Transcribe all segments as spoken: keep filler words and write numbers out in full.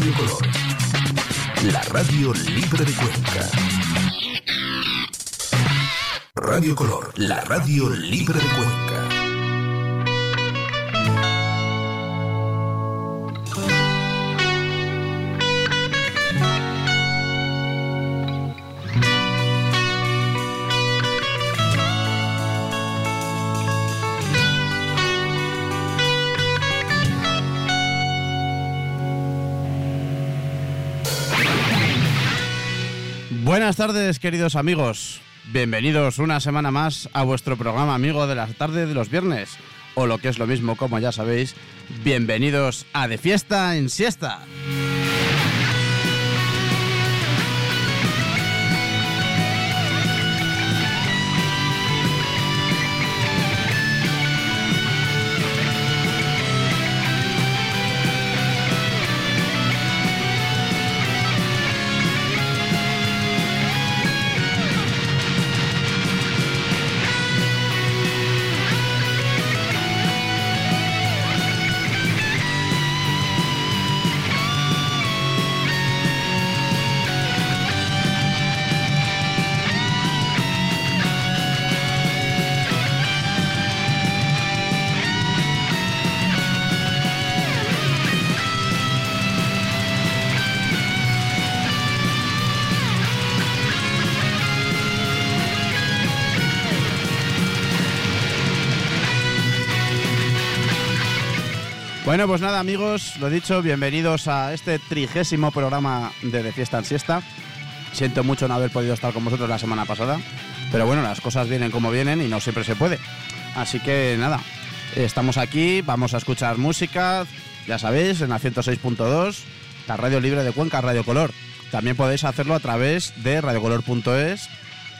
Radio Color, la radio libre de Cuenca. Radio Color, la radio libre de Cuenca. Buenas tardes, queridos amigos. Bienvenidos una semana más a vuestro programa amigo de las tardes de los viernes. O lo que es lo mismo, como ya sabéis, bienvenidos a De Fiesta en Siesta. Bueno, pues nada, amigos, lo dicho, bienvenidos a este trigésimo programa de De Fiesta en Siesta. Siento mucho no haber podido estar con vosotros la semana pasada, pero bueno, las cosas vienen como vienen y no siempre se puede. Así que nada, estamos aquí, vamos a escuchar música, ya sabéis, en la ciento seis punto dos, la radio libre de Cuenca, Radio Color. También podéis hacerlo a través de radio color punto es.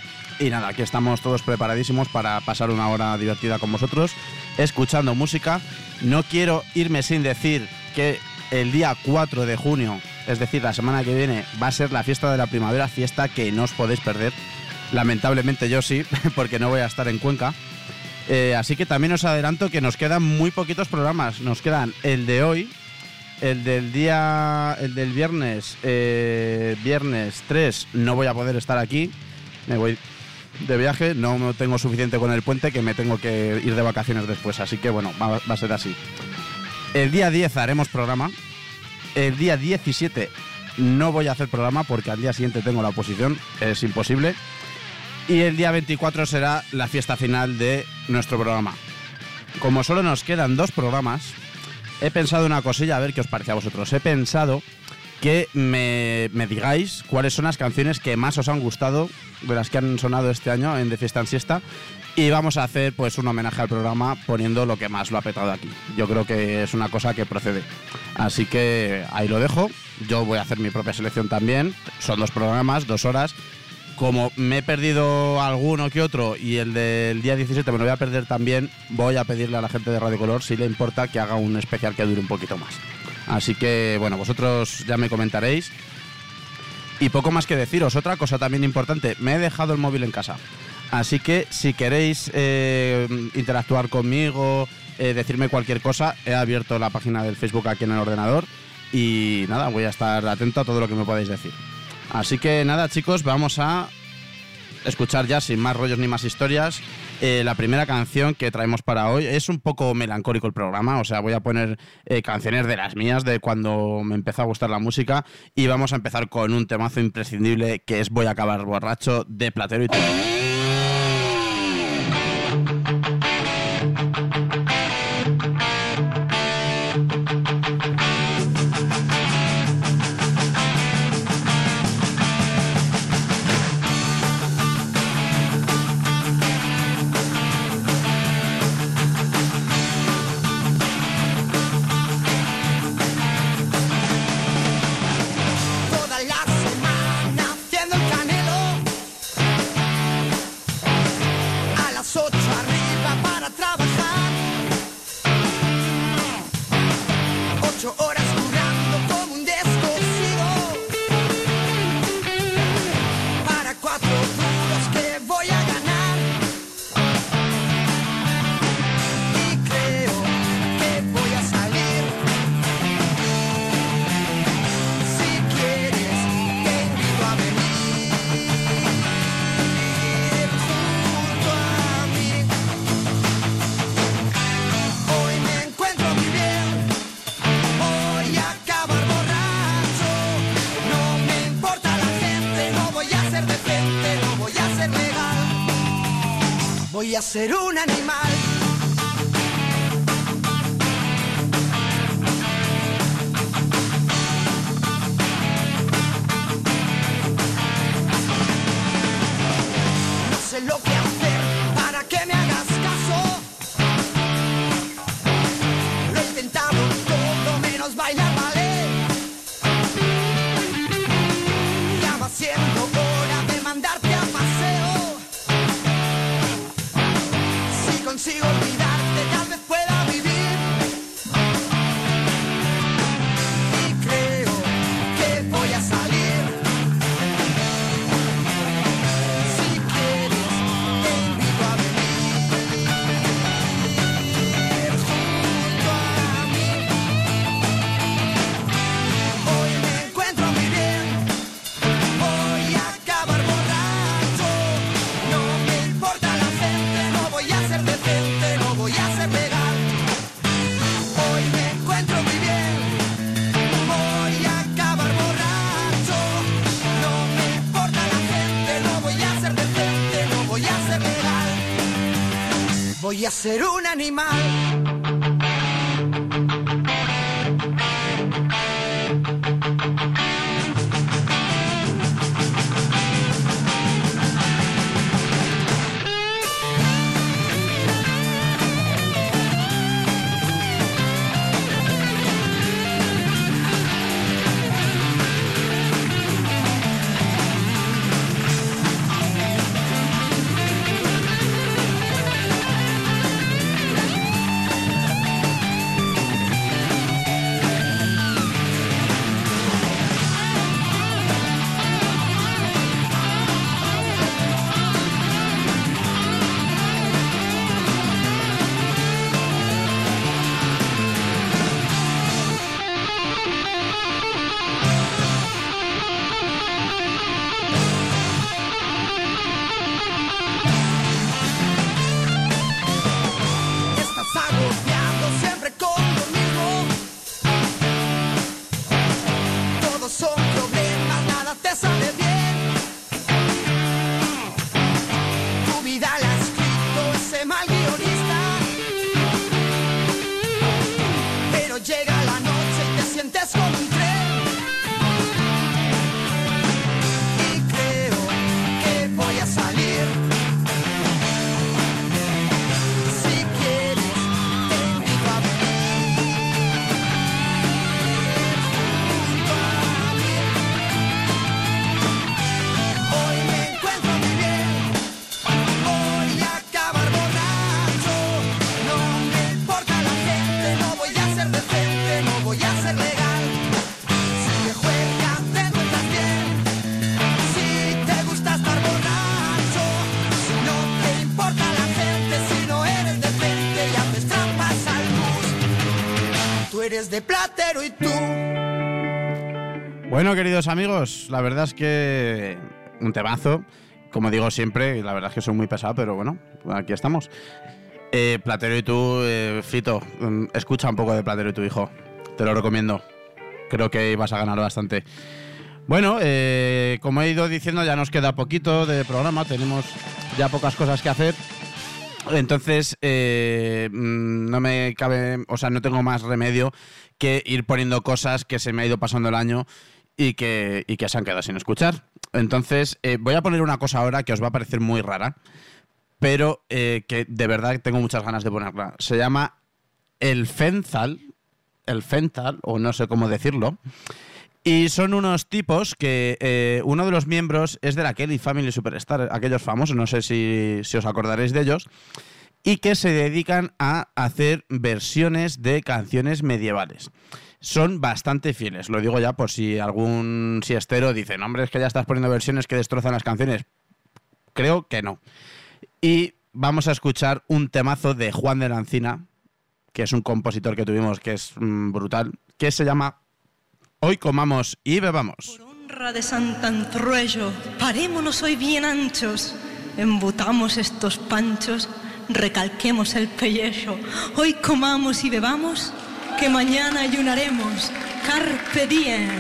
Y nada, aquí estamos todos preparadísimos para pasar una hora divertida con vosotros, escuchando música. No quiero irme sin decir que el día cuatro de junio, es decir, la semana que viene, va a ser la fiesta de la primavera, fiesta que no os podéis perder. Lamentablemente yo sí, porque no voy a estar en Cuenca. Eh, así que también os adelanto que nos quedan muy poquitos programas. Nos quedan el de hoy, el del día, el del viernes, eh, viernes tres, no voy a poder estar aquí. Me voy de viaje, no tengo suficiente con el puente, que me tengo que ir de vacaciones después, así que bueno, va, va a ser así. El día diez haremos programa. El día diecisiete no voy a hacer programa porque al día siguiente tengo la oposición, es imposible. Y el día veinticuatro será la fiesta final de nuestro programa. Como solo nos quedan dos programas, he pensado una cosilla, a ver qué os parece a vosotros. He pensado que me, me digáis cuáles son las canciones que más os han gustado de las que han sonado este año en De Fiesta en Siesta, y vamos a hacer pues un homenaje al programa poniendo lo que más lo ha petado aquí. Yo creo que es una cosa que procede, así que ahí lo dejo. Yo voy a hacer mi propia selección también, son dos programas, dos horas. Como me he perdido alguno que otro y el del día diecisiete me lo voy a perder también, voy a pedirle a la gente de Radio Color si le importa que haga un especial que dure un poquito más. Así que, bueno, vosotros ya me comentaréis. Y poco más que deciros. Otra cosa también importante, me he dejado el móvil en casa. Así que si queréis eh, interactuar conmigo, eh, decirme cualquier cosa, he abierto la página del Facebook aquí en el ordenador. Y nada, voy a estar atento a todo lo que me podáis decir. Así que nada, chicos, vamos a escuchar ya sin más rollos ni más historias. Eh, la primera canción que traemos para hoy es un poco melancólico el programa, o sea, voy a poner eh, canciones de las mías, de cuando me empezó a gustar la música, y vamos a empezar con un temazo imprescindible que es Voy a acabar borracho, de Platero y Teo. Toda la semana haciendo el canelo. a ser un animal. No sé lo que hacer para que me hagas caso. Lo he intentado todo menos bailar ballet. Ya va siendo hora de mandarte a paseo. Si consigo olvidarte, tal vez pueda vivir. Y creo que voy a salir. Si quieres, te invito a venir junto a mí. Hoy me encuentro muy bien. Voy a acabar borracho. No me importa la gente, no voy a ser decente, no voy a ser legal. Hoy me encuentro muy bien. Voy a acabar borracho. No me importa la gente, no voy a ser decente, no voy a ser legal. Voy a ser un animal. Estás agobiando siempre con lo mismo. Todos son problemas, nada te sale bien. Tu vida la ha escrito ese mal guionista. Pero llega la noche y te sientes como un tren. Y creo que voy a salir. Si quieres, te invito a venir junto a mí. Hoy me encuentro muy bien. Voy a acabar borracho. No me importa la gente, no voy a ser decente, no voy a ser legal. Si te juegas, te encuentras bien. Si te gusta estar borracho. Si no te importa la gente, si no eres decente y haces trampas al bus. Tú eres de Platero y tú. Bueno, queridos amigos, la verdad es que un temazo, como digo siempre, la verdad es que soy muy pesado, pero bueno, aquí estamos. Eh, Platero y tú, eh, Fito, mm, escucha un poco de Platero y tu hijo, te lo recomiendo, creo que vas a ganar bastante. Bueno, eh, como he ido diciendo, ya nos queda poquito de programa, tenemos ya pocas cosas que hacer. Entonces, eh, mm, no me cabe, o sea, no tengo más remedio que ir poniendo cosas que se me ha ido pasando el año y que, y que se han quedado sin escuchar. Entonces, eh, voy a poner una cosa ahora que os va a parecer muy rara, pero eh, que de verdad tengo muchas ganas de ponerla. Se llama el Fenzal, el Fenzal, o no sé cómo decirlo. Y son unos tipos que eh, uno de los miembros es de la Kelly Family Superstar, aquellos famosos, no sé si, si os acordaréis de ellos, y que se dedican a hacer versiones de canciones medievales. Son bastante fieles, lo digo ya por si algún siestero dice, no, hombre, es que ya estás poniendo versiones que destrozan las canciones. Creo que no. Y vamos a escuchar un temazo de Juan de la Encina, que es un compositor que tuvimos que es mmm, brutal, que se llama Hoy comamos y bebamos. Por honra de Sant Antruello, parémonos hoy bien anchos, embutamos estos panchos, recalquemos el pellejo. Hoy comamos y bebamos, que mañana ayunaremos. Carpe diem.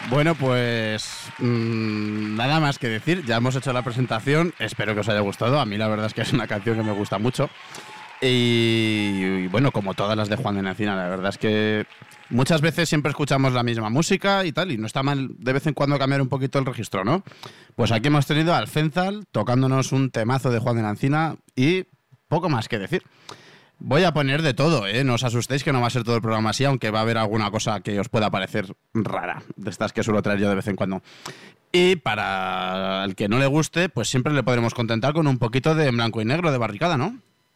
Bueno, pues mmm, nada más que decir. Ya hemos hecho la presentación. Espero que os haya gustado. A mí la verdad es que es una canción que me gusta mucho. Y, y bueno, como todas las de Juan de la Encina, la verdad es que muchas veces siempre escuchamos la misma música y tal, y no está mal de vez en cuando cambiar un poquito el registro, ¿no? Pues aquí hemos tenido al Fenzal tocándonos un temazo de Juan de la Encina y poco más que decir. Voy a poner de todo, ¿eh? No os asustéis que no va a ser todo el programa así, aunque va a haber alguna cosa que os pueda parecer rara, de estas que suelo traer yo de vez en cuando. Y para el que no le guste, pues siempre le podremos contentar con un poquito de En blanco y negro de Barricada, ¿no?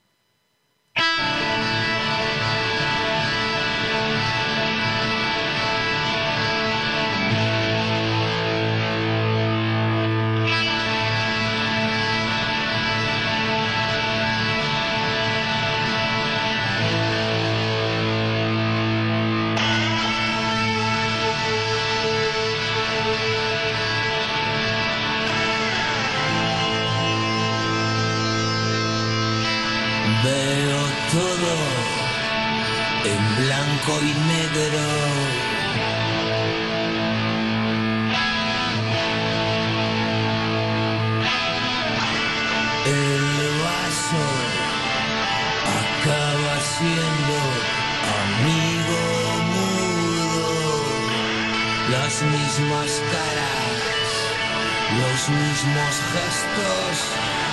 Veo todo en blanco y negro. El vaso acaba siendo amigo mudo. Las mismas caras, los mismos gestos.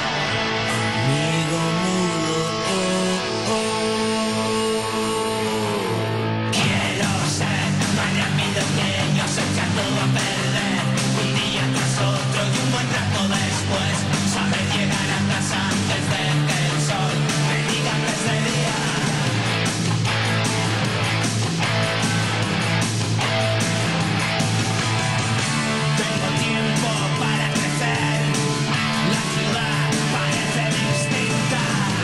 Amigo mudo, oh, oh. Quiero ser más rápido que ellos, echar todo a perder. Un día tras otro y un buen rato después. Saber llegar a casa antes de que el sol me diga que es de día. Tengo tiempo para crecer. La ciudad parece distinta.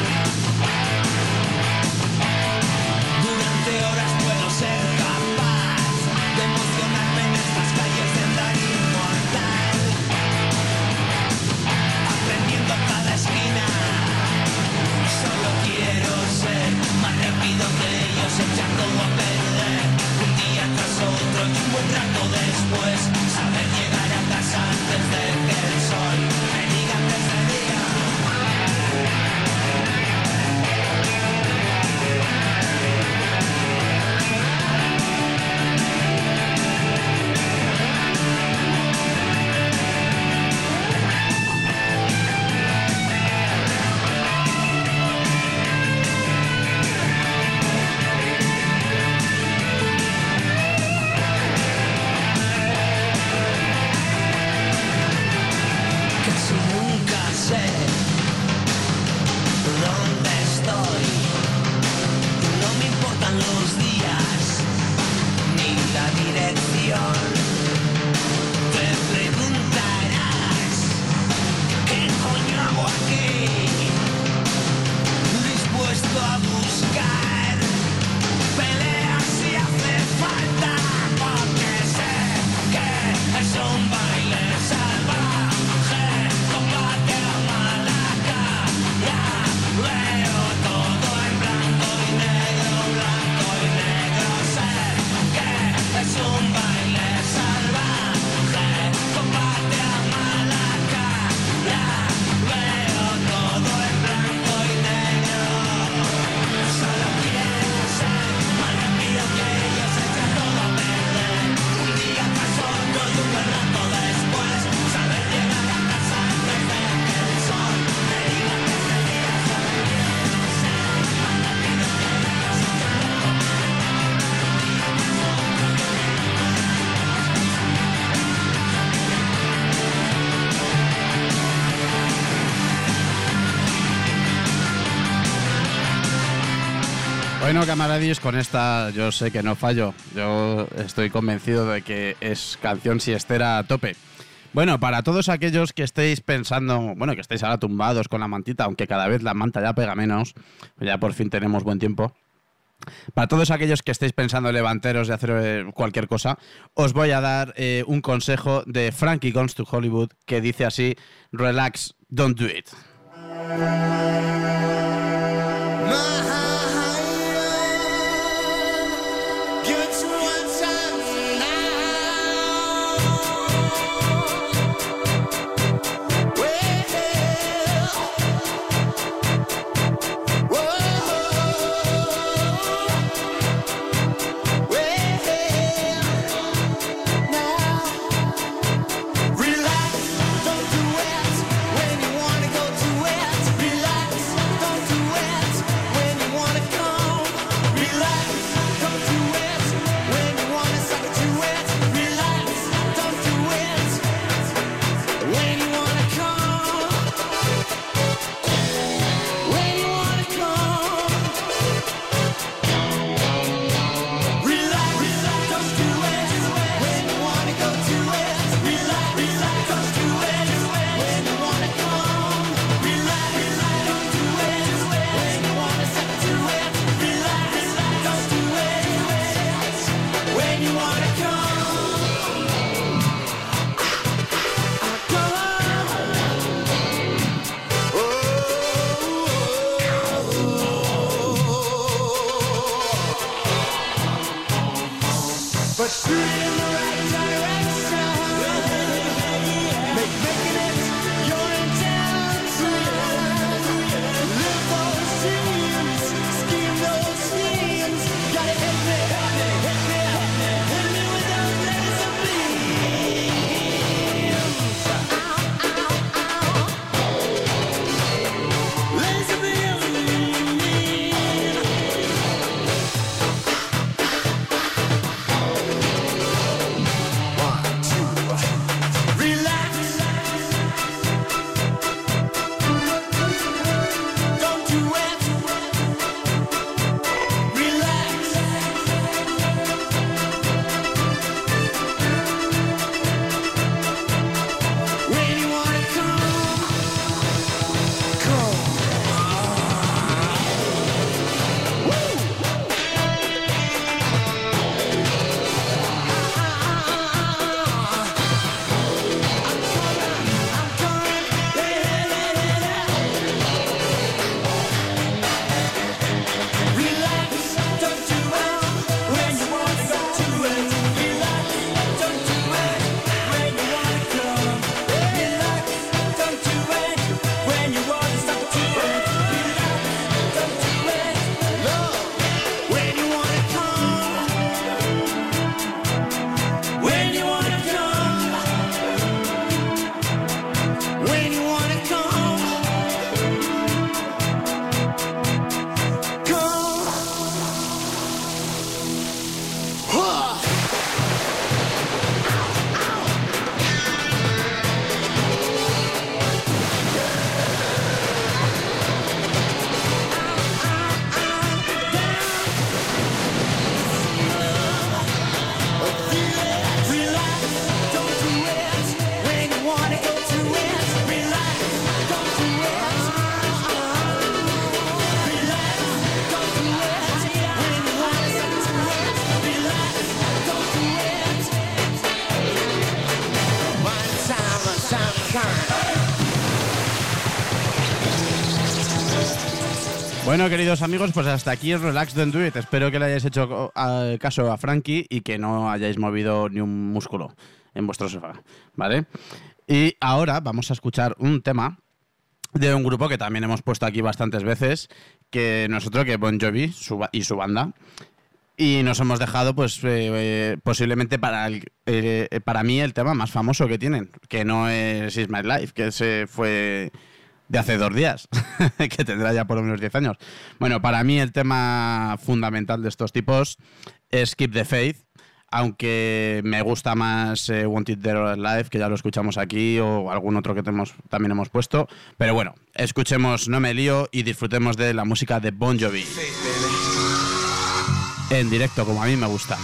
Durante horas puedo ser capaz de emocionarme en estas calles de andar inmortal, aprendiendo cada esquina. Solo quiero ser más rápido que ellos, echar todo a perder. Un día tras otro y un buen rato después. Saber llegar a casa antes de que el sol me diga que es de día. Casi nunca sé dónde estoy. No me importan los días ni la dirección. Te preguntarás ¿qué coño hago aquí? Dispuesto a buscar peleas si hace falta, porque sé que es un baile salvaje, combate a Malaca. Ya veo todo en blanco y negro, blanco y negro. Sé que es un baile salvaje, combate a Malaca. Ya veo todo en blanco y negro. Solo quiero ser más rápido que ellos, echar todo a perder. Un día tras otro y un buen rato después. Saber llegar a casa antes de que el sol me diga que es de día. Solo quiero ser más rápido que ellos, echar todo a Bueno, camaradis, con esta yo sé que no fallo. Yo estoy convencido de que es canción siestera a tope. Bueno, para todos aquellos que estéis pensando, bueno, que estéis ahora tumbados con la mantita, aunque cada vez la manta ya pega menos, pues ya por fin tenemos buen tiempo. Para todos aquellos que estéis pensando levanteros de hacer eh, cualquier cosa, os voy a dar eh, un consejo de Frankie Goes to Hollywood que dice así: relax, don't do it. Give it to one time now. when you wanna come. But shoot in the right direction. Make making it your intention. Live those dreams, scheme those schemes. Gotta hit me, hit me, hit me, hit me with those laser beams. Ow, ow, ow. Laser beams. Bueno, queridos amigos, pues hasta aquí es Relax Don't Do It. Espero que le hayáis hecho uh, caso a Frankie y que no hayáis movido ni un músculo en vuestro sofá, ¿vale? Y ahora vamos a escuchar un tema de un grupo que también hemos puesto aquí bastantes veces, que nosotros, que Bon Jovi su, y su banda. Y nos hemos dejado, pues, eh, eh, posiblemente para, el, eh, para mí el tema más famoso que tienen, que no es It's My Life, que se fue de hace dos días, que tendrá ya por lo menos diez años. Bueno, para mí el tema fundamental de estos tipos es Keep the Faith, aunque me gusta más eh, Wanted Dead or Alive, que ya lo escuchamos aquí, o algún otro que tenemos, también hemos puesto. Pero bueno, escuchemos No Me Lío y disfrutemos de la música de Bon Jovi. En directo, como a mí me gusta.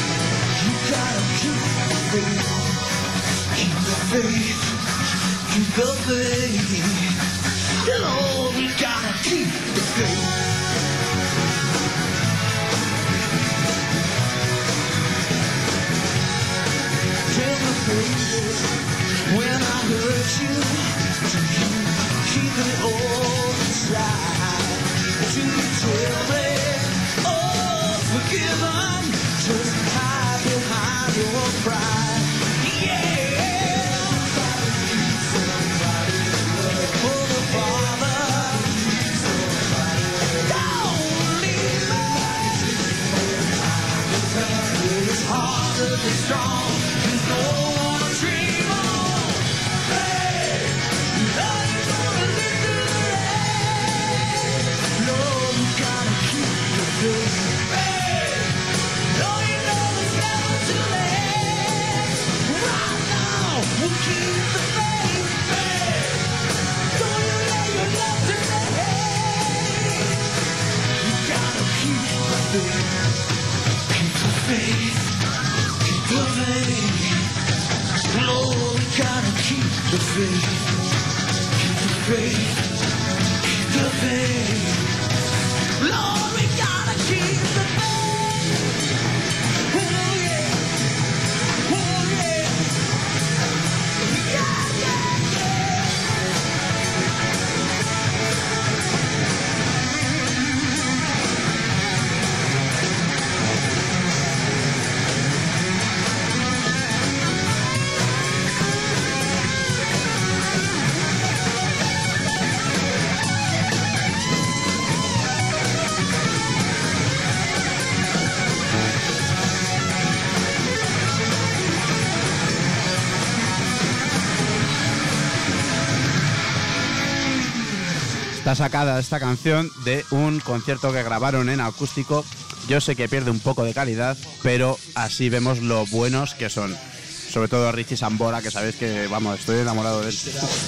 Keep the faith, keep the faith. Lord, we gotta keep the faith. Tell me, baby, when I hurt you, do you keep it all inside? Do you tell me, oh, forgiven, just hide behind your pride? Yeah! Somebody for the Father. Don't leave me. It's hard to be strong. There's no one to dream on. Hey, love is gonna live to the end. Lord, we gotta keep the faith. Hey, Lord, you know it's never too late. Right now, we'll keep the faith. Hey, don't you let your love to the hate. We gotta keep the faith. Keep the faith. Keep the faith. Lord, we gotta keep the faith. Keep the faith. Keep the faith. Lord, we gotta keep the faith. Oh yeah. Oh yeah. Yeah, yeah, yeah. Está sacada esta canción de un concierto que grabaron en acústico. Yo sé que pierde un poco de calidad, pero así vemos lo buenos que son. Sobre todo Richie Sambora, que sabéis que, vamos, estoy enamorado de él.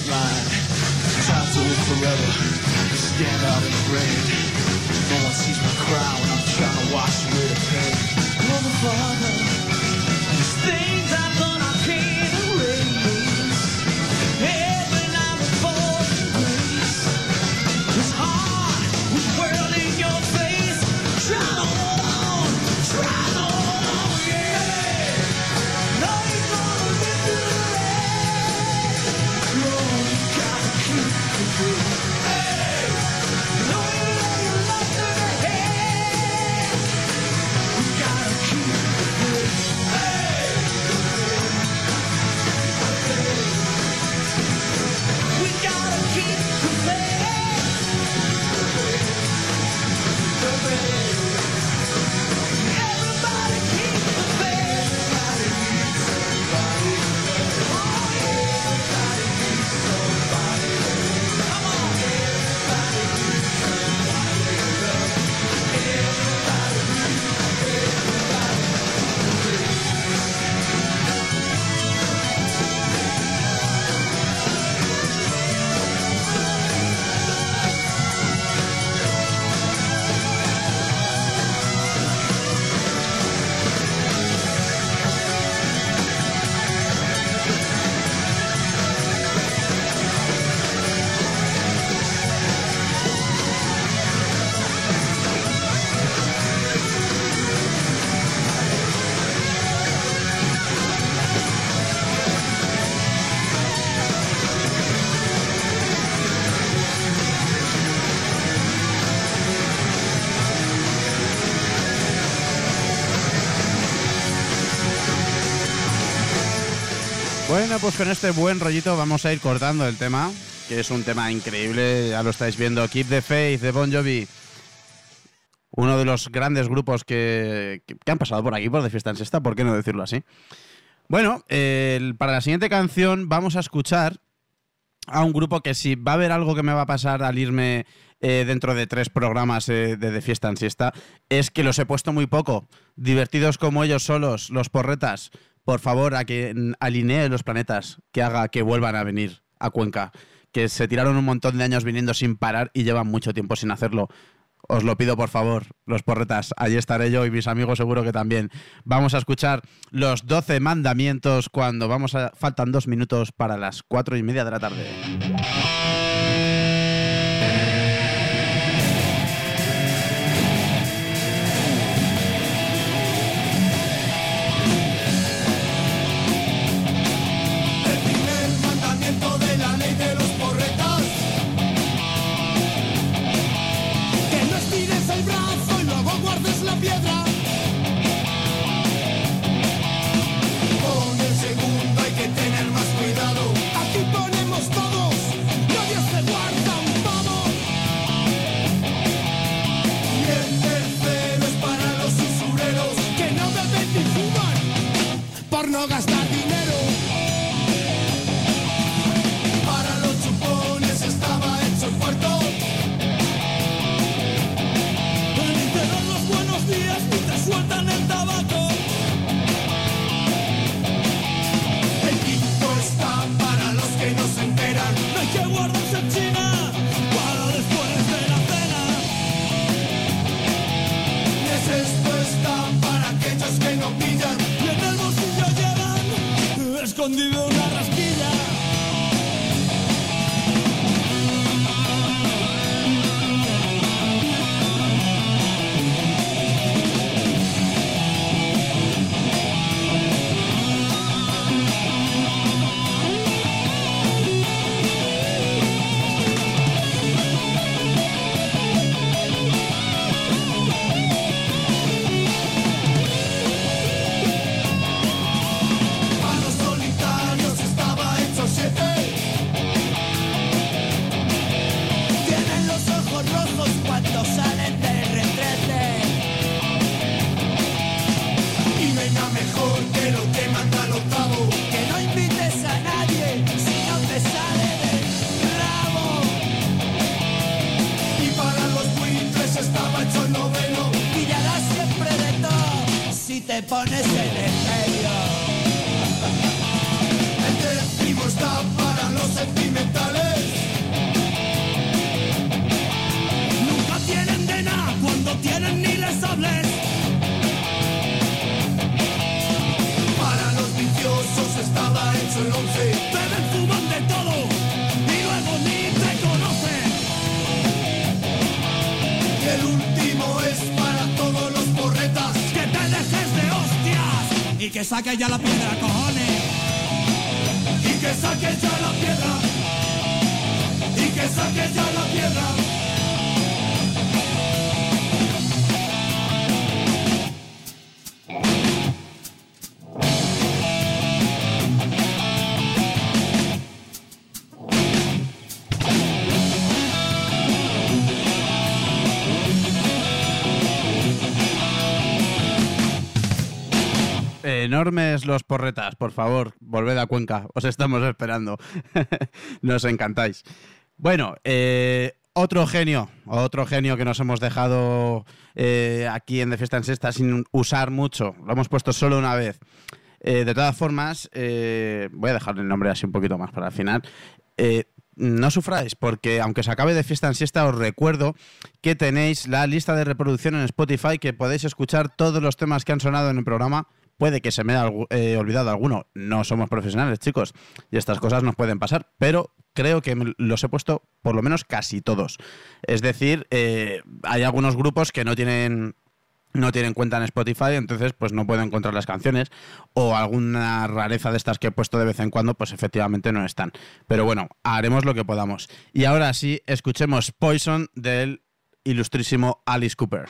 Bueno, pues con este buen rollito vamos a ir cortando el tema, que es un tema increíble, ya lo estáis viendo. Keep the Faith de Bon Jovi, uno de los grandes grupos que, que, que han pasado por aquí, por De Fiesta en Sexta, ¿por qué no decirlo así? Bueno, eh, para la siguiente canción vamos a escuchar a un grupo que si va a haber algo que me va a pasar al irme eh, dentro de tres programas eh, de De Fiesta en Siesta, es que los he puesto muy poco. Divertidos como ellos solos, los Porretas. Por favor, a que alinee los planetas, que haga que vuelvan a venir a Cuenca, que se tiraron un montón de años viniendo sin parar y llevan mucho tiempo sin hacerlo. os lo pido por favor, los porretas. Allí estaré yo y mis amigos seguro que también. Vamos a escuchar los doce mandamientos cuando vamos a... faltan dos minutos para las cuatro y media de la tarde. No gastar dinero. Para los chupones estaba hecho el puerto. Ni te dan los buenos días ni te sueltan el tabaco. El quinto está para los que no se enteran. No hay que guardarse en China para después de la cena. Y el sexto está para aquellos que no pillan. Y en el bolsillo llevan escondido una rasquilla. Te pones en el medio. El décimo está para los sentimentales. Nunca tienen de nada cuando tienen ni les hables. Para los viciosos estaba hecho el once. Beben, fuman de todo y luego ni te conocen. Y el último es para todos los porretas. Que te dejes de hostias y que saques ya la piedra, cojones. Y que saques ya la piedra. Y que saques ya la piedra. Enormes los porretas, por favor, volved a Cuenca, os estamos esperando. Nos encantáis. Bueno, eh, otro genio, otro genio que nos hemos dejado eh, aquí en De Fiesta en Sexta sin usar mucho, lo hemos puesto solo una vez. Eh, de todas formas, eh, voy a dejar el nombre así un poquito más para el final. Eh, No sufráis, porque aunque se acabe De Fiesta en Siesta, os recuerdo que tenéis la lista de reproducción en Spotify, que podéis escuchar todos los temas que han sonado en el programa. Puede que se me haya eh, olvidado alguno. No somos profesionales, chicos, y estas cosas nos pueden pasar, pero creo que los he puesto por lo menos casi todos. Es decir, eh, hay algunos grupos que no tienen... no tienen cuenta en Spotify, entonces pues no puedo encontrar las canciones, o alguna rareza de estas que he puesto de vez en cuando, pues efectivamente no están. Pero bueno, haremos lo que podamos. Y ahora sí, escuchemos Poison del ilustrísimo Alice Cooper.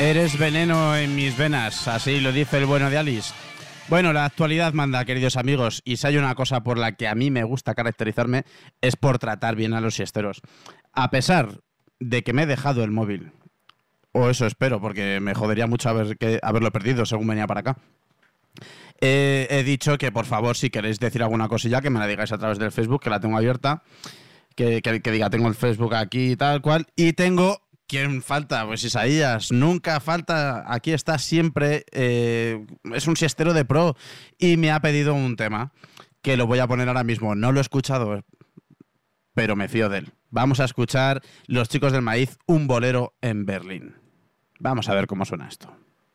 Eres veneno en mis venas, así lo dice el bueno de Alice. Bueno, la actualidad manda, queridos amigos, y si hay una cosa por la que a mí me gusta caracterizarme es por tratar bien a los siesteros. A pesar de que me he dejado el móvil, o eso espero, porque me jodería mucho haber que, haberlo perdido según venía para acá. Eh, he dicho que, por favor, si queréis decir alguna cosilla, que me la digáis a través del Facebook, que la tengo abierta, que, que, que diga, tengo el Facebook aquí y tal cual, y tengo... ¿Quién falta? Pues Isaías, nunca falta, aquí está siempre, eh, es un siestero de pro y me ha pedido un tema que lo voy a poner ahora mismo, no lo he escuchado, pero me fío de él. Vamos a escuchar Los Chicos del Maíz, un bolero en Berlín. Vamos a ver cómo suena esto.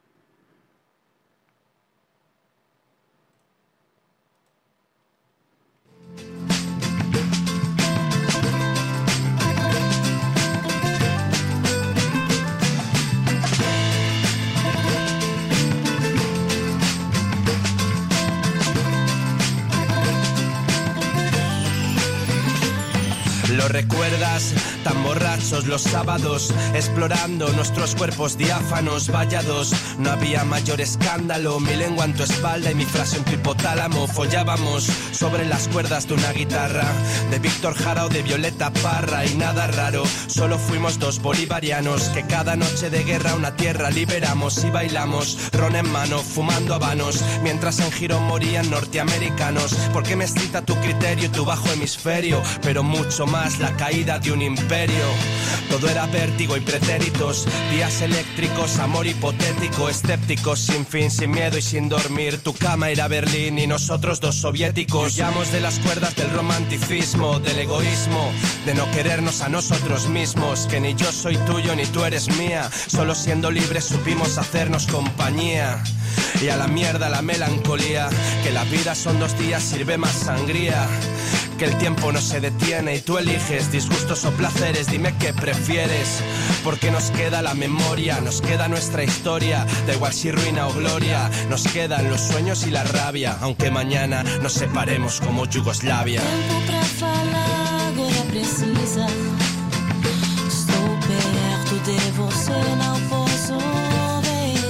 Lo recuerdas, tan borrachos los sábados, explorando nuestros cuerpos diáfanos, vallados. No había mayor escándalo, mi lengua en tu espalda y mi frase en tu hipotálamo. Follábamos sobre las cuerdas de una guitarra de Víctor Jara o de Violeta Parra. Y nada raro, solo fuimos dos bolivarianos que cada noche de guerra una tierra liberamos. Y bailamos, ron en mano, fumando habanos, mientras en Girón morían norteamericanos. Porque me excita tu criterio y tu bajo hemisferio, pero mucho más la caída de un imperio. Todo era vértigo y pretéritos, días eléctricos, amor hipotético, escépticos, sin fin, sin miedo y sin dormir. Tu cama era Berlín y nosotros dos soviéticos. Huyamos de las cuerdas del romanticismo, del egoísmo, de no querernos a nosotros mismos. Que ni yo soy tuyo ni tú eres mía, solo siendo libres supimos hacernos compañía. Y a la mierda la melancolía, que la vida son dos días, sirve más sangría. Que el tiempo no se detiene y tú eliges disgustos o placeres, dime qué prefieres. Porque nos queda la memoria, nos queda nuestra historia, da igual si ruina o gloria. Nos quedan los sueños y la rabia, aunque mañana nos separemos como Yugoslavia. Tempo pra falar, agora precisa. Estou perto de você, não posso ver.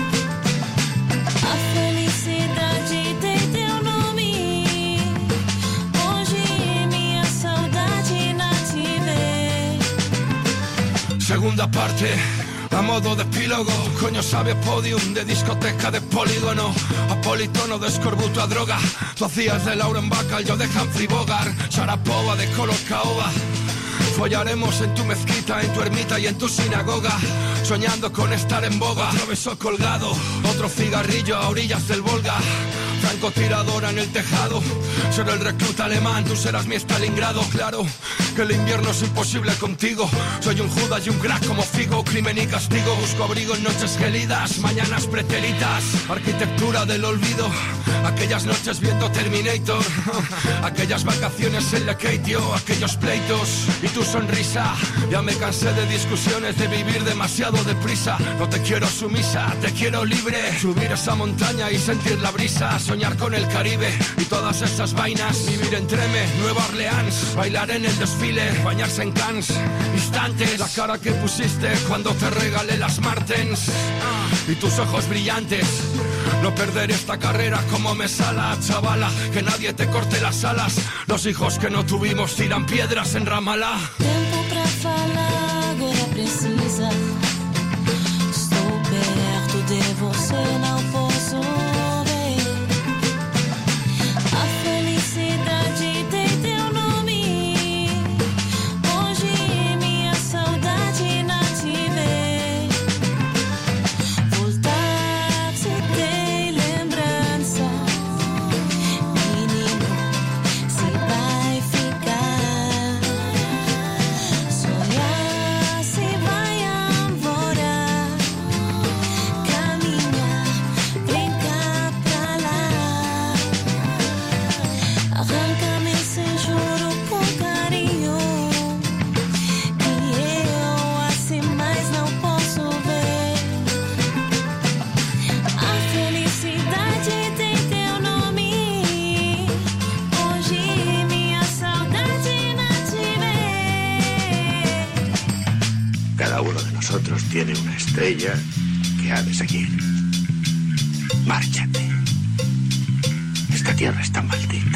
A felicidade tem teu nome. Hoje minha saudade na te vê. Segunda parte, a modo de epílogo. Coño sabe podium de discoteca de polígono. Apolitono de escorbuto a droga. Tú hacías de Lauren Bacall, yo de Humphrey Bogart. Sharapova de color caoba. Follaremos en tu mezquita, en tu ermita y en tu sinagoga, soñando con estar en boga. Otro beso colgado, otro cigarrillo a orillas del Volga. Francotiradora en el tejado, seré el recluta alemán, tú serás mi Stalingrado. Claro que el invierno es imposible contigo. Soy un Judas y un crack como Figo, crimen y castigo. Busco abrigo en noches gélidas, mañanas pretéritas. Arquitectura del olvido, aquellas noches viendo Terminator. Aquellas vacaciones en Lekeitio, aquellos pleitos y tu sonrisa. Ya me cansé de discusiones, de vivir demasiado deprisa. No te quiero sumisa, te quiero libre. Subir esa montaña y sentir la brisa. Soñar con el Caribe y todas esas vainas. Vivir en Treme, Nueva Orleans. Bailar en el desfile, bañarse en Cannes. Instantes, la cara que pusiste cuando te regalé las Martens. Y tus ojos brillantes. No perder esta carrera como me sala, chavala. Que nadie te corte las alas. Los hijos que no tuvimos tiran piedras en Ramallah. Tempo pra falar, agora precisa. Estou perto de você, não posso ver. A felicidade tem teu nome. Hoje minha saudade na te vê. Voltar se tem lembrança. Menino, se vai ficar. Sonhar se vai embora. Caminhar, brincar pra lá. Arranca-me esse juro com carinho. Que eu assim mais não posso ver. A felicidade tem teu nome. Hoje minha saudade na te vê. Cada uno de nosotros tiene una estrella que ha de seguir. Márchate. Esta tierra está maldita.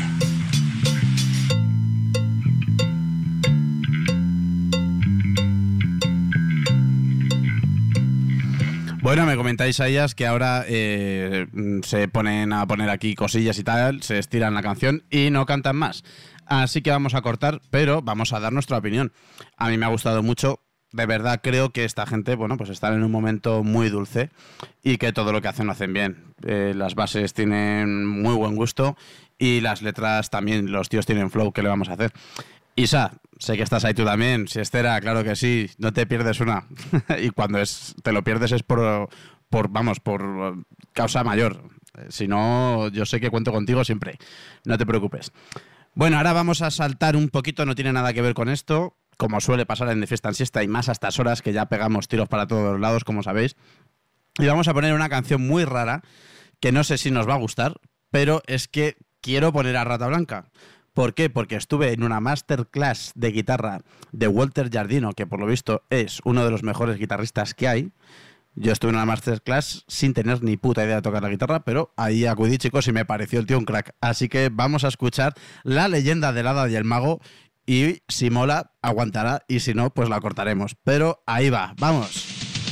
Bueno, me comentáis a ellas que ahora eh, se ponen a poner aquí cosillas y tal, se estiran la canción y no cantan más. Así que vamos a cortar, pero vamos a dar nuestra opinión. A mí me ha gustado mucho. De verdad creo que esta gente, bueno, pues están en un momento muy dulce y que todo lo que hacen lo hacen bien. Eh, las bases tienen muy buen gusto y las letras también, los tíos tienen flow, ¿qué le vamos a hacer? Isa, sé que estás ahí tú también, Siestera, claro que sí, no te pierdes una. Y cuando es te lo pierdes es por, por, vamos, por causa mayor. Si no, yo sé que cuento contigo siempre, no te preocupes. Bueno, ahora vamos a saltar un poquito, no tiene nada que ver con esto, como suele pasar en De Fiesta en Siesta y más a estas horas que ya pegamos tiros para todos los lados, como sabéis. Y vamos a poner una canción muy rara, que no sé si nos va a gustar, pero es que quiero poner a Rata Blanca. ¿Por qué? Porque estuve en una masterclass de guitarra de Walter Giardino, que por lo visto es uno de los mejores guitarristas que hay. Yo estuve en una masterclass sin tener ni puta idea de tocar la guitarra, pero ahí acudí, chicos, y me pareció el tío un crack. Así que vamos a escuchar La leyenda del hada y el mago, y si mola, aguantará, y si no, pues la cortaremos. Pero ahí va, vamos.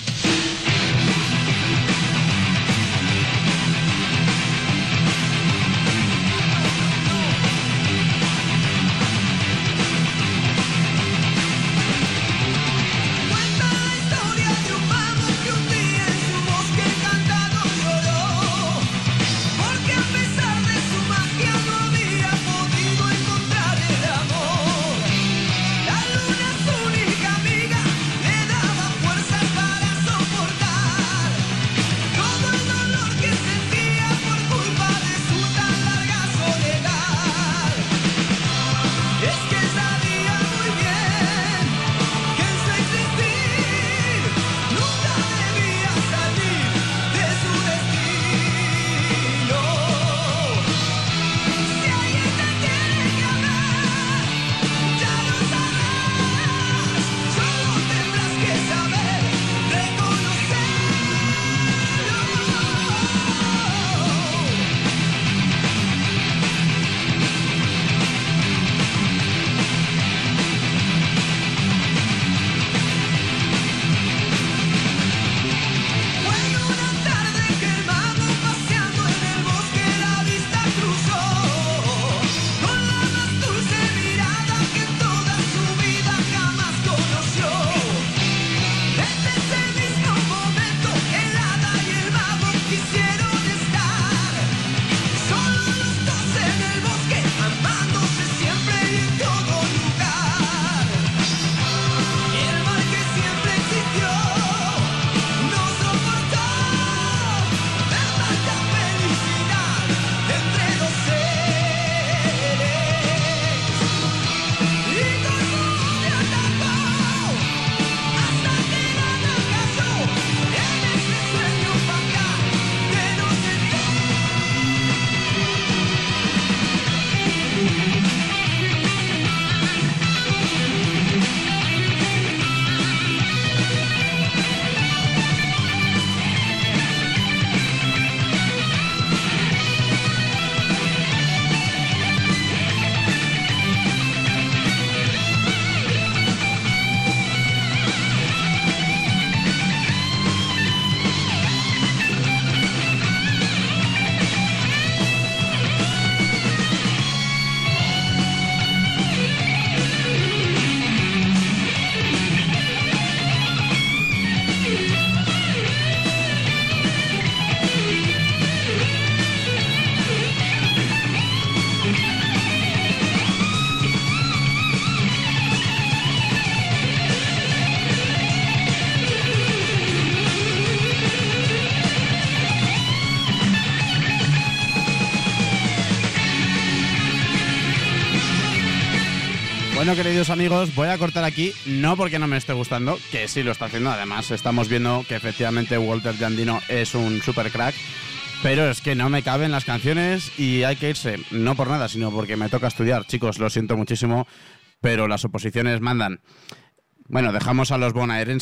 Bueno, queridos amigos, voy a cortar aquí, no porque no me esté gustando, que sí lo está haciendo, además estamos viendo que efectivamente Walter Giardino es un super crack, pero es que no me caben las canciones y hay que irse, no por nada, sino porque me toca estudiar. Chicos, lo siento muchísimo, pero las oposiciones mandan. Bueno, dejamos a los bonaerenses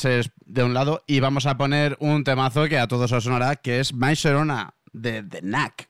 de un lado y vamos a poner un temazo que a todos os sonará, que es My Sharona de The Knack.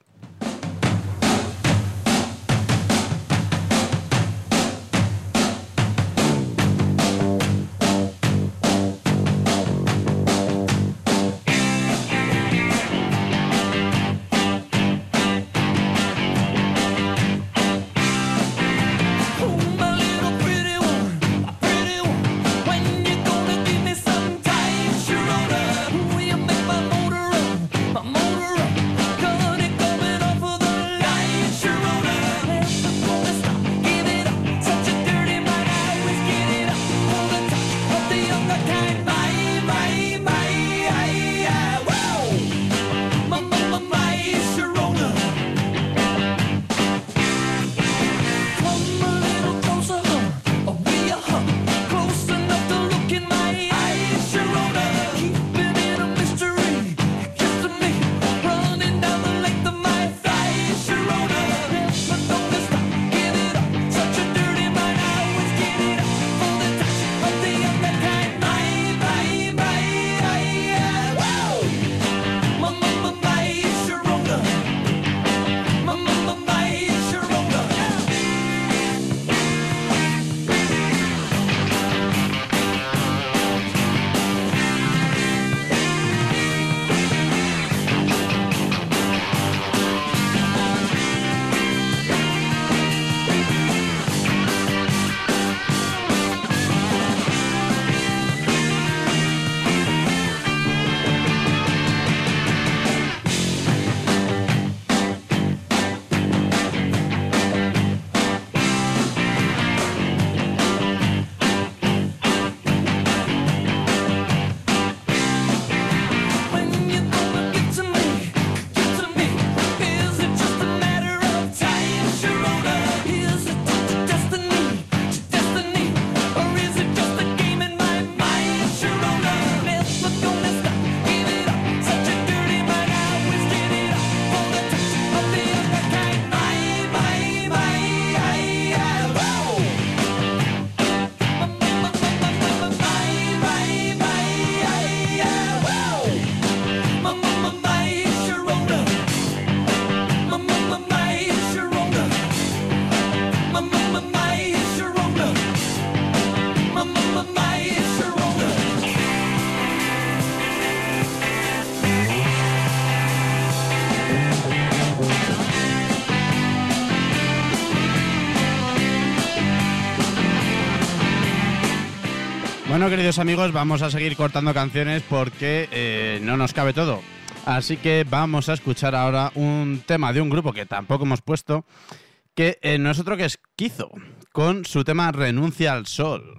Bueno, queridos amigos, vamos a seguir cortando canciones porque eh, no nos cabe todo. Así que vamos a escuchar ahora un tema de un grupo que tampoco hemos puesto, que eh, no es otro que Esquizo, con su tema Renuncia al Sol.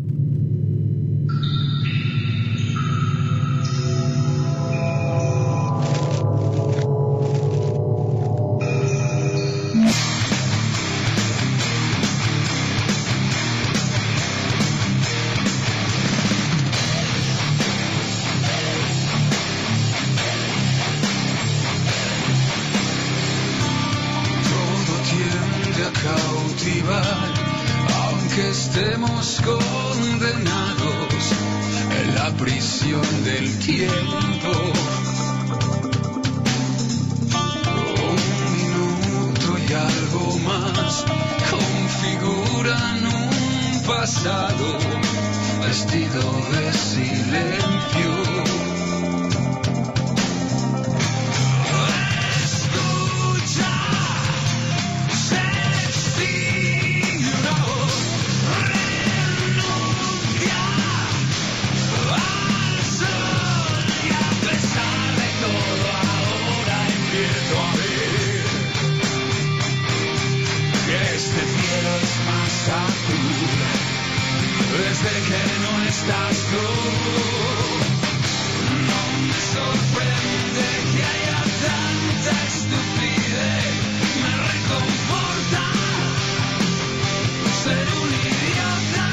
Aunque estemos condenados en la prisión del tiempo, un minuto y algo más configuran un pasado vestido de silencio. Desde que no estás tú, no me sorprende que haya tanta estupidez. Me reconforta ser un idiota.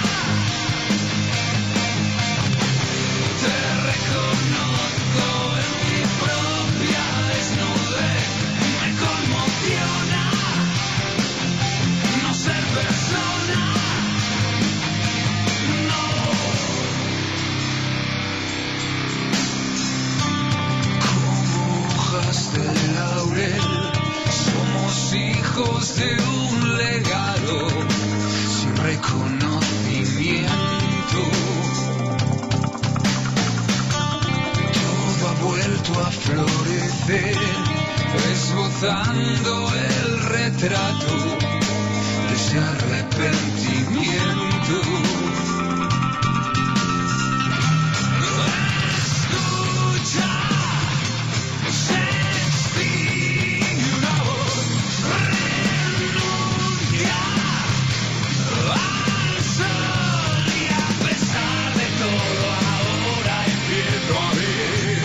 Te reconozco en mi propia desnudez. Me conmociona no ser persona. esbozando el retrato de ese arrepentimiento. Escucha, Shakespeare, una voz renuncia al sol y a pesar de todo ahora empiezo a ver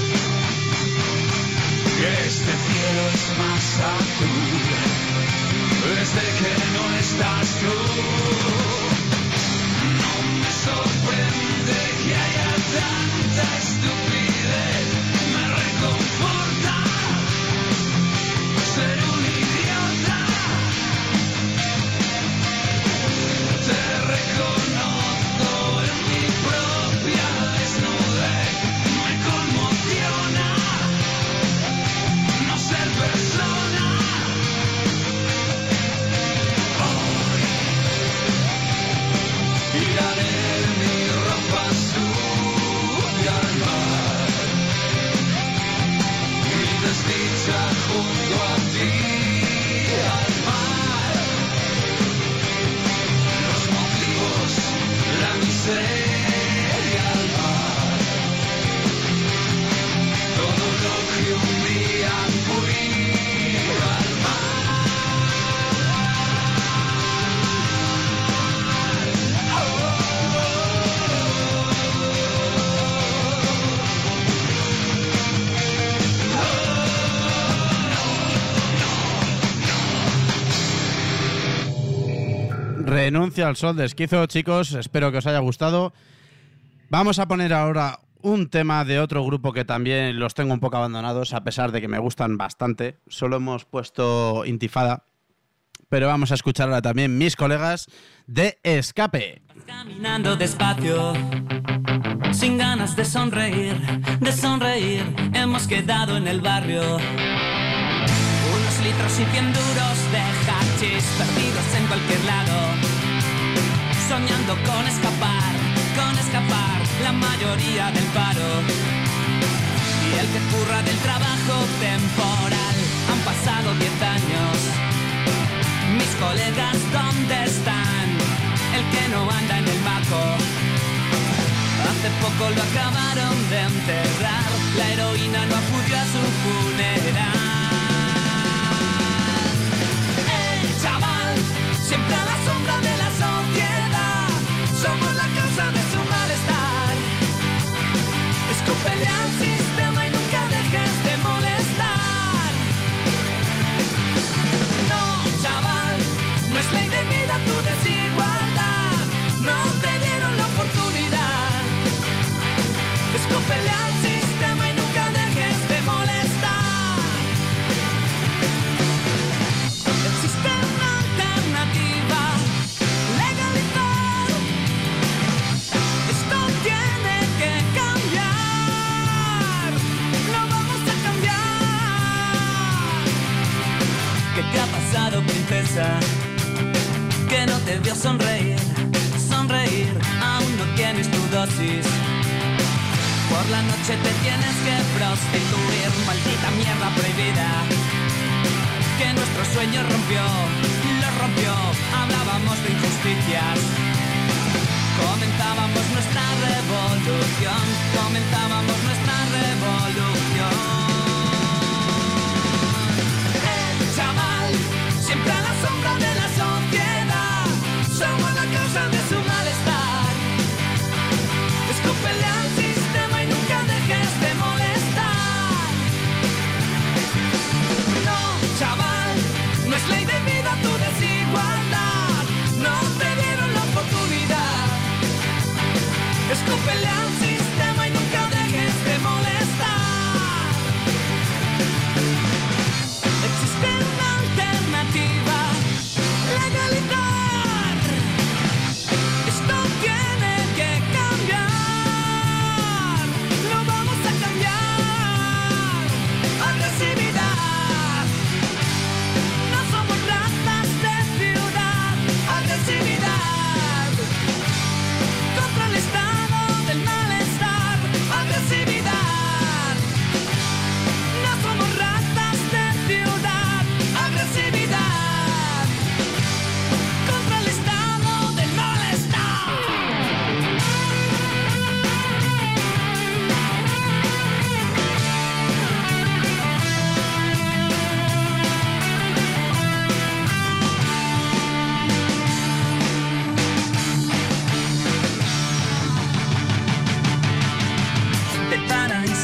que este cielo es más azul desde que no estás tú. No me sorprende que haya tanta estupidez, me reconforta ser un idiota. Te reconozco en mi propia desnudez, me conmociona no ser persona. Hoy tiraré mi ropa sucia al mar, mi desdicha junto a ti al mar, los motivos, la miseria al mar, todo lo que un día fui al Renuncia al sol de Esquizo, chicos, espero que os haya gustado. Vamos a poner ahora un tema de otro grupo que también los tengo un poco abandonados, a pesar de que me gustan bastante. Solo hemos puesto Intifada, pero vamos a escuchar ahora también Mis Colegas de Escape. Caminando despacio, sin ganas de sonreír, de sonreír, hemos quedado en el barrio. Unos litros y cien duros de hachís perdidos en cualquier lado, soñando con escapar, con escapar la mayoría del paro. Y el que curra del trabajo temporal, han pasado diez años. Mis colegas, ¿dónde están? El que no anda en el maco. Hace poco lo acabaron de enterrar, la heroína no acudió a su funeral. El chaval, siempre a la sombra de la sociedad, somos la causa de su malestar. Escúpele al sistema y nunca dejes de molestar. No, chaval, no es ley de vida tu desigualdad, no te dieron la oportunidad. Escúpele al sistema y nunca dejes de molestar. Existe una alternativa, legalizar. Esto tiene que cambiar, no vamos a cambiar. ¿Qué te ha pasado, princesa? Que no te vio sonreír, sonreír, aún no tienes tu dosis. Por la noche te tienes que prostituir, maldita mierda prohibida, que nuestro sueño rompió, lo rompió. Hablábamos de injusticias, comentábamos nuestra revolución, comentábamos nuestra revolución. El chaval, siempre a la sombra de la sociedad, somos la causa de su malestar. Escúpele al sistema y nunca dejes de molestar. No, chaval, no es ley de vida tu desigualdad, no te dieron la oportunidad. Escúpele al sistema y nunca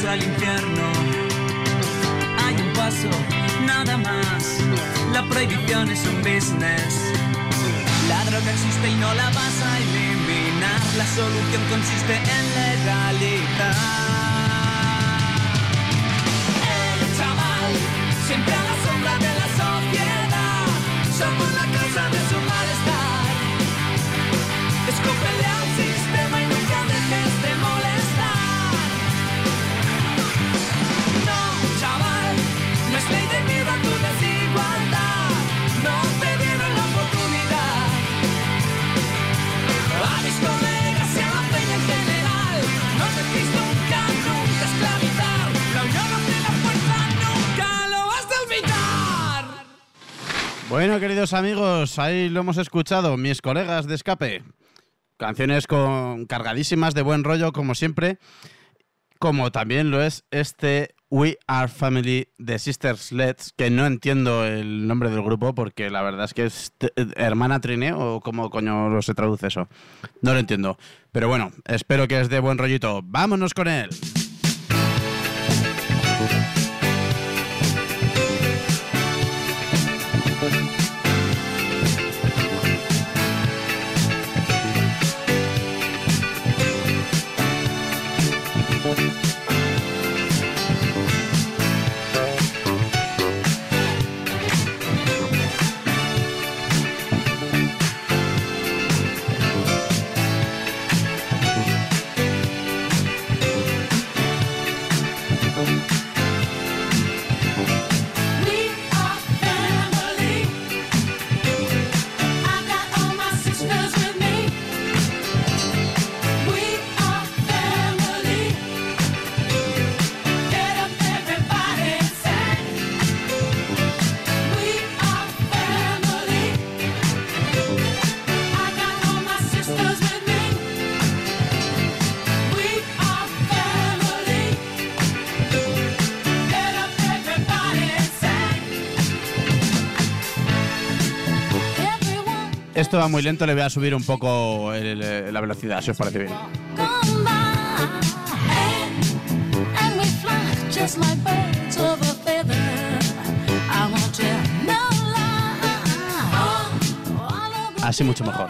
paso al infierno. Hay un paso, nada más. La prohibición es un business. La droga existe y no la vas a eliminar. La solución consiste en legalizar. El chaval, siempre a la sombra de la sociedad, somos la causa de su malestar. Escúpele al sistema y nunca dejes de molestar. No, chaval, no es ley de miedo a tu desigualdad. No te dieron la oportunidad. A mis colegas y a la peña en general, no te quis nunca, nunca esclavizar. La unión hace la fuerza, nunca lo vas a olvidar. Bueno, queridos amigos, ahí lo hemos escuchado, mis colegas de escape. Canciones con cargadísimas de buen rollo, como siempre, como también lo es este We Are Family de Sister Sledge, que no entiendo el nombre del grupo porque la verdad es que es t- hermana trineo o cómo coño se traduce eso. No lo entiendo. Pero bueno, espero que es de buen rollito. ¡Vámonos con él! Esto va muy lento, le voy a subir un poco el, el, la velocidad, si os parece bien. Así mucho mejor.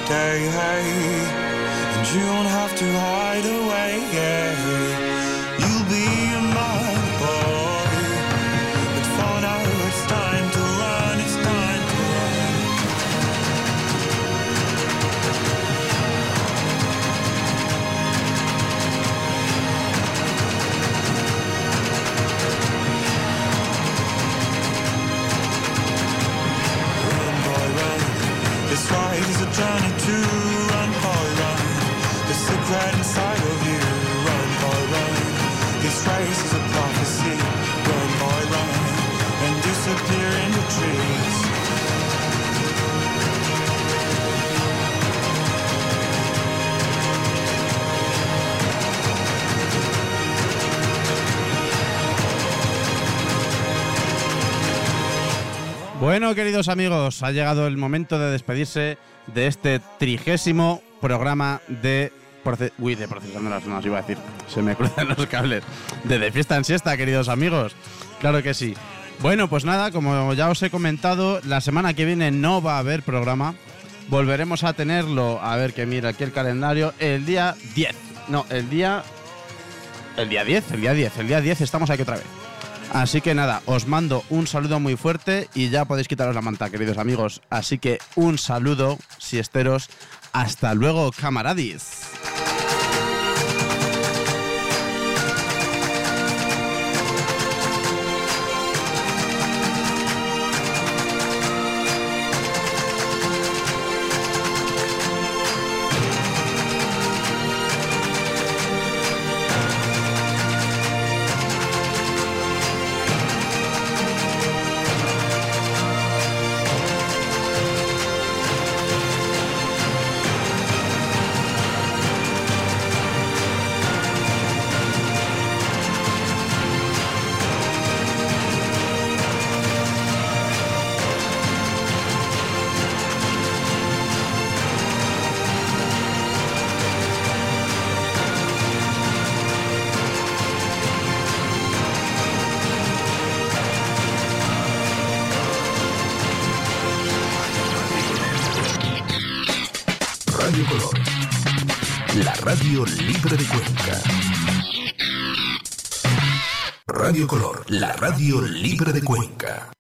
day, and you won't have to hide away. You'll be my boy, but for now it's time to run, it's time to run. Run, boy, run. This ride is a journey to run, boy, run. The secret inside of you. Run, boy, run. This race is a prophecy. Run, boy, run. And disappear in the trees. Bueno, queridos amigos, ha llegado el momento de despedirse de este trigésimo programa de... Proce Uy, de Procesando las Zonas, iba a decir. Se me cruzan los cables. De De Fiesta en Siesta, queridos amigos. Claro que sí. Bueno, pues nada, como ya os he comentado, la semana que viene no va a haber programa. Volveremos a tenerlo, a ver que mira aquí el calendario, el día diez. No, el día... El día diez, el día diez, el día diez estamos aquí otra vez. Así que nada, os mando un saludo muy fuerte y ya podéis quitaros la manta, queridos amigos. Así que un saludo, siesteros. Hasta luego, camaradis. Radio Color, la radio libre de Cuenca. Radio Color, la radio libre de Cuenca.